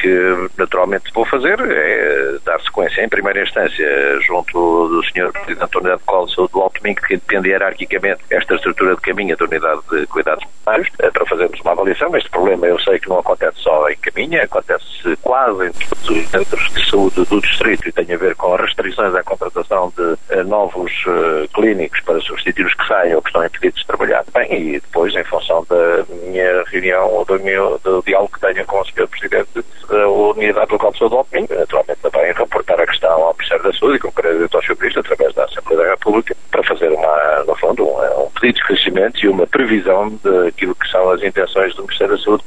que naturalmente vou fazer é dar sequência, em primeira instância, junto do Sr. Presidente da Unidade de Cuidados de Saúde do Alto Minho, que depende hierarquicamente esta estrutura de caminha da Unidade de Cuidados Primários, para fazermos uma avaliação. Este problema eu sei que não acontece só em Caminha, acontece quase em todos os centros de saúde do distrito e tem a ver com restrições à contratação de novos clínicos para substituir os que saem ou que estão impedidos de trabalhar bem, e depois, em função da minha reunião ou do diálogo que tenho com o Sr. Presidente da Unidade Local de Saúde do Alto Minho, naturalmente também reportar a questão ao Ministério da Saúde e com o crédito ao Sr. Ministro através da Assembleia da República para fazer no fundo, um pedido de esclarecimento e uma previsão daquilo que são as intenções do Ministério da Saúde